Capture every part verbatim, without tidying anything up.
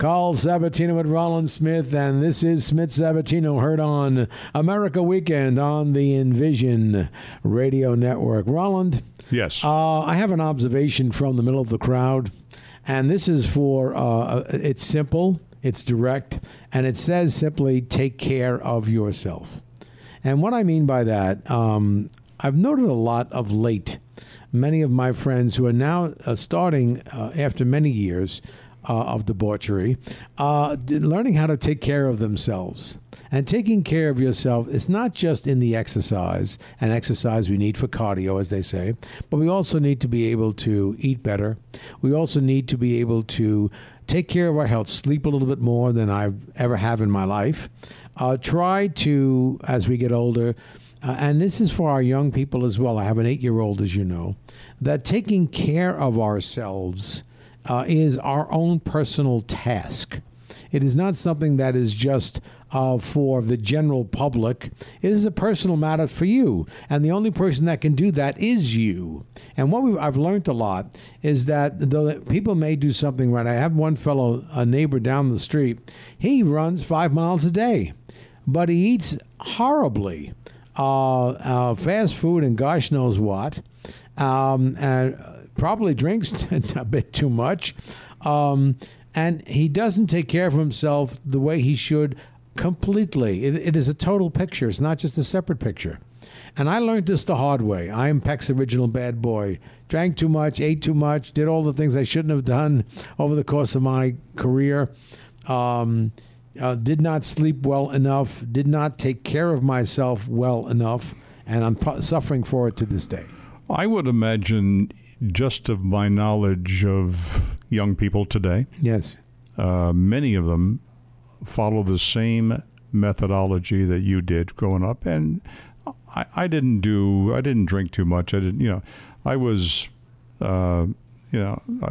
Carl Sabatino with Rollins Smith, and this is Smith Sabatino, heard on America Weekend on the Envision Radio Network. Roland? Yes. Uh, I have an observation from the middle of the crowd, and this is for, uh, it's simple, it's direct, and it says simply, take care of yourself. And what I mean by that, um, I've noted a lot of late, many of my friends who are now uh, starting, uh, after many years uh, of debauchery, uh, learning how to take care of themselves. And taking care of yourself is not just in the exercise, and exercise we need for cardio, as they say, but we also need to be able to eat better. We also need to be able to take care of our health, sleep a little bit more than I've ever have in my life. Uh, try to, as we get older, uh, and this is for our young people as well. I have an eight-year-old, as you know, that taking care of ourselves uh, is our own personal task. It is not something that is just uh, for the general public. It is a personal matter for you, and the only person that can do that is you. And what we've, I've learned a lot is that though people may do something right, I have one fellow, a neighbor down the street, he runs five miles a day, but he eats horribly, uh, uh, fast food and gosh knows what, um, and probably drinks a bit too much, um, and he doesn't take care of himself the way he should completely. It, it is a total picture. It's not just a separate picture. And I learned this the hard way. I am Peck's original bad boy. Drank too much, ate too much, did all the things I shouldn't have done over the course of my career. Um, uh, did not sleep well enough, did not take care of myself well enough, and I'm pu- suffering for it to this day. I would imagine, just of my knowledge of young people today, yes, uh, many of them follow the same methodology that you did growing up. And I, I didn't do, I didn't drink too much. I didn't, you know, I was, uh, you know, I,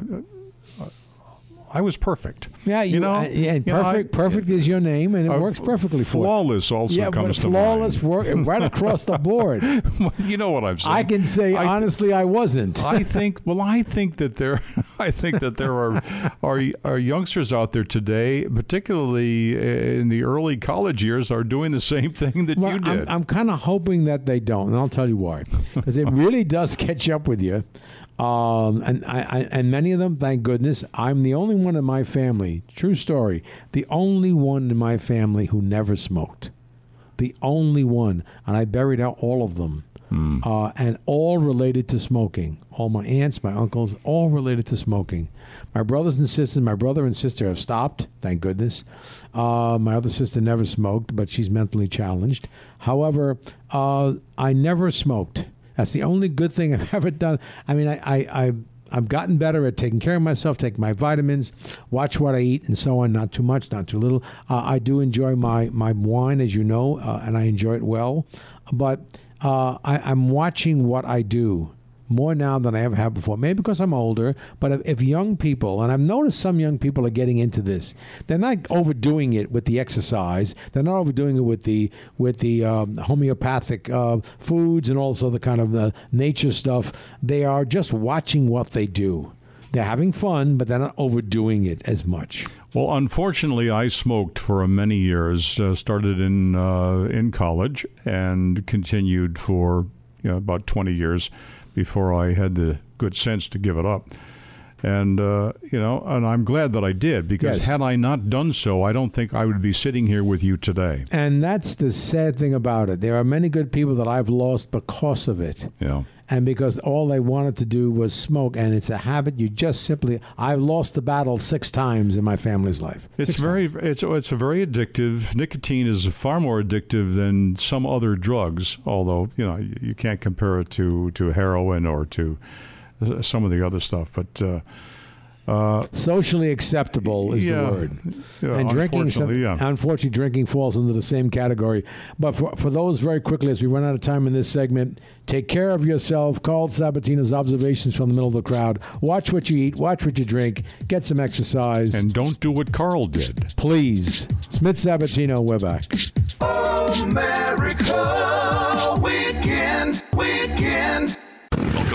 I was perfect. Yeah, you, you know, uh, yeah, and you know, perfect. I, perfect is your name, and it uh, works perfectly for you. Flawless also yeah, comes but to flawless mind. work right across the board. You know what I'm saying. I can say I, honestly, I wasn't. I think. Well, I think that there. I think that there are, are are youngsters out there today, particularly in the early college years, are doing the same thing that well, you did. I'm, I'm kind of hoping that they don't, and I'll tell you why. Because it really does catch up with you. Um, and I, I, and many of them, thank goodness, I'm the only one in my family, true story, the only one in my family who never smoked. The only one. And I buried out all of them. Mm. Uh, and all related to smoking. All my aunts, my uncles, all related to smoking. My brothers and sisters, my brother and sister have stopped, thank goodness. Uh, my other sister never smoked, but she's mentally challenged. However, uh, I never smoked. That's the only good thing I've ever done. I mean, I, I, I, I've gotten better at taking care of myself, take my vitamins, watch what I eat, and so on. Not too much, not too little. Uh, I do enjoy my, my wine, as you know, uh, and I enjoy it well. But uh, I, I'm watching what I do more now than I ever have before. Maybe because I'm older, but if, if young people, and I've noticed some young people are getting into this, they're not overdoing it with the exercise. They're not overdoing it with the with the um, homeopathic uh, foods and also the kind of the nature stuff. They are just watching what they do. They're having fun, but they're not overdoing it as much. Well, unfortunately, I smoked for many years. Uh, started in uh, in college and continued for you know, about twenty years. Before I had the good sense to give it up. And, uh, you know, and I'm glad that I did, because yes. had I not done so, I don't think I would be sitting here with you today. And that's the sad thing about it. There are many good people that I've lost because of it. Yeah. And because all they wanted to do was smoke, and it's a habit you just simply... I've lost the battle six times in my family's life. It's six very, times. it's it's a very addictive. Nicotine is far more addictive than some other drugs, although, you know, you can't compare it to, to heroin or to some of the other stuff. But uh, uh, socially acceptable is yeah, the word. Yeah, and drinking, unfortunately, some, yeah. unfortunately, drinking falls into the same category. But for, for those, very quickly, as we run out of time in this segment, take care of yourself. Carl Sabatino's observations from the middle of the crowd. Watch what you eat. Watch what you drink. Get some exercise. And don't do what Carl did. Please. Smith Sabatino, we're back. America Weekend, Weekend. Welcome to America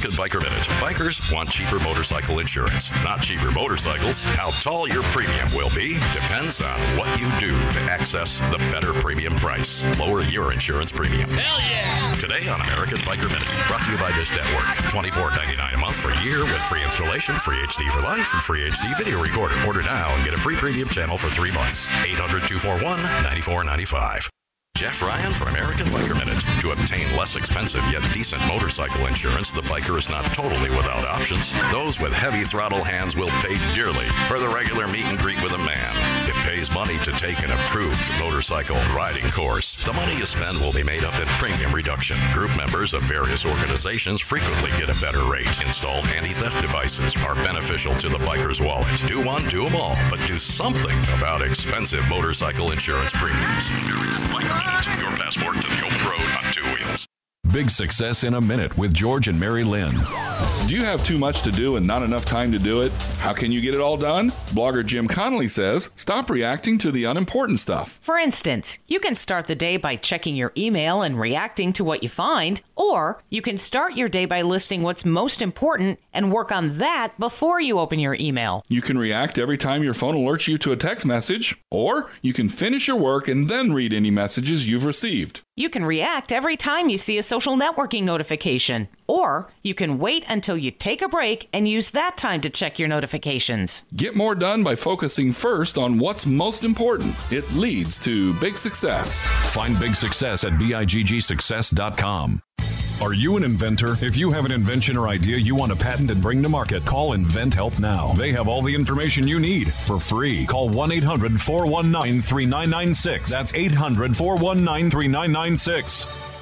American Biker Minute. Bikers want cheaper motorcycle insurance, not cheaper motorcycles. How tall your premium will be depends on what you do to access the better premium price. Lower your insurance premium. Hell yeah! Today on American Biker Minute, brought to you by Dish Network. twenty-four ninety-nine a month for a year with free installation, free H D for life, and free H D video recorder. Order now and get a free premium channel for three months. eight hundred, two four one, nine four nine five. Jeff Ryan for American Biker Minute. To obtain less expensive yet decent motorcycle insurance, the biker is not totally without options. Those with heavy throttle hands will pay dearly for the regular meet and greet with a man. It pays money to take an approved motorcycle riding course. The money you spend will be made up in premium reduction. Group members of various organizations frequently get a better rate. Installed anti-theft devices are beneficial to the biker's wallet. Do one, do them all, but do something about expensive motorcycle insurance premiums. American Biker Minute, your passport to the open road on two wheels. Big Success in a Minute with George and Mary Lynn. Do you have too much to do and not enough time to do it? How can you get it all done? Blogger Jim Connolly says, stop reacting to the unimportant stuff. For instance, you can start the day by checking your email and reacting to what you find, or you can start your day by listing what's most important and work on that before you open your email. You can react every time your phone alerts you to a text message, or you can finish your work and then read any messages you've received. You can react every time you see a social networking notification, or you can wait until you take a break and use that time to check your notifications. Get more done by focusing first on what's most important. It leads to big success. Find Big Success at big success dot com. Are you an inventor? If you have an invention or idea you want to patent and bring to market, call Invent Help now. They have all the information you need for free. Call one eight hundred, four one nine, three nine nine six. That's eight hundred, four one nine, three nine nine six.